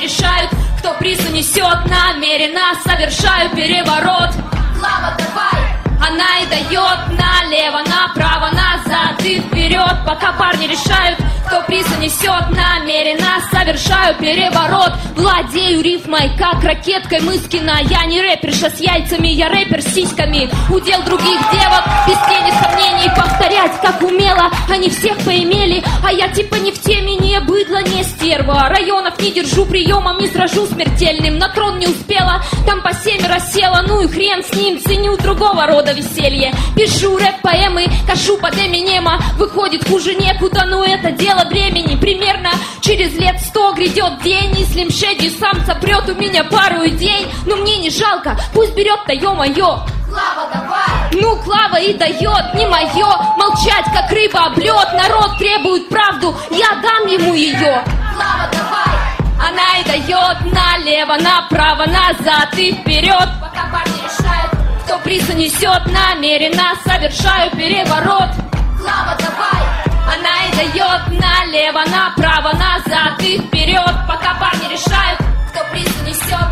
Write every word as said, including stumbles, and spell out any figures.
решают, кто приз унесет. Намеренно совершаю переворот. Клава, давай! Она и дает налево, направо, назад и вперед. Пока парни решают, кто приз унесет. Намеренно совершаю переворот. Владею рифмой, как ракеткой Мыскина. Я не рэперша с яйцами, я рэпер с сиськами. Удел других девок, без тени сомнений. Повторять, как умело, они всех поимели. А я типа не в теме, не быдло, не стерва. Районов не держу приемом, не сражу смертельным. На трон не успела, там по семеро села. Ну и хрен с ним, ценю другого рода веселье. Пишу рэп-поэмы, кашу под Эминема. Выходит, хуже некуда, но это дело времени. Примерно через лет сто грядет день, и Слим Шеди сам сопрет у меня пару идей. Но мне не жалко, пусть берет-то, ё-моё. Клава, давай! Ну, Клава и дает, не мое. Молчать, как рыба об лед. Народ требует правду, я дам ему ее. Клава, давай! Она и дает налево, направо, назад и вперед. Пока парни решают, кто приз унесет. Намеренно совершаю переворот. Клава, давай! Она и дает налево, направо, назад и вперед. Пока парни решают, кто приз унесет.